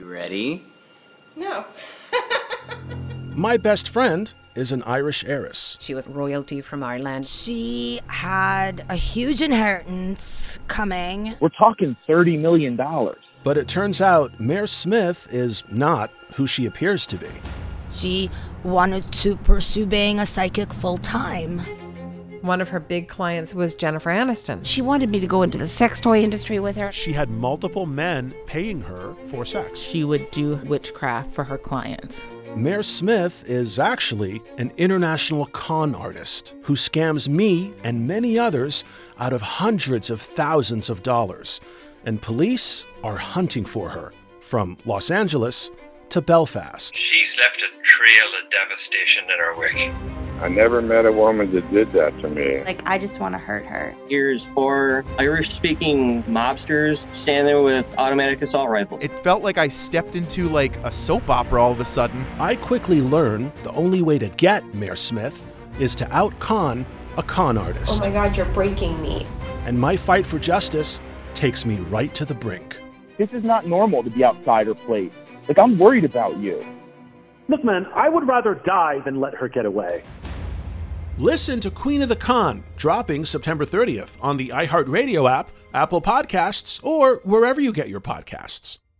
You ready? No. My best friend is an Irish heiress. She was royalty from Ireland. She had a huge inheritance coming. We're talking $30 million. But it turns out Mayor Smith is not who she appears to be. She wanted to pursue being a psychic full-time. One of her big clients was Jennifer Aniston. She wanted me to go into the sex toy industry with her. She had multiple men paying her for sex. She would do witchcraft for her clients. Mayor Smith is actually an international con artist who scams me and many others out of hundreds of thousands of dollars. And police are hunting for her from Los Angeles to Belfast. She's left a trail of devastation in her wake. I never met a woman that did that to me. I just want to hurt her. Here's 4 Irish-speaking mobsters standing there with automatic assault rifles. It felt like I stepped into a soap opera all of a sudden. I quickly learned the only way to get Mayor Smith is to out-con a con artist. Oh my God, you're breaking me. And my fight for justice takes me right to the brink. This is not normal to be outside her place. I'm worried about you. Look, man, I would rather die than let her get away. Listen to Queen of the Con, dropping September 30th on the iHeartRadio app, Apple Podcasts, or wherever you get your podcasts.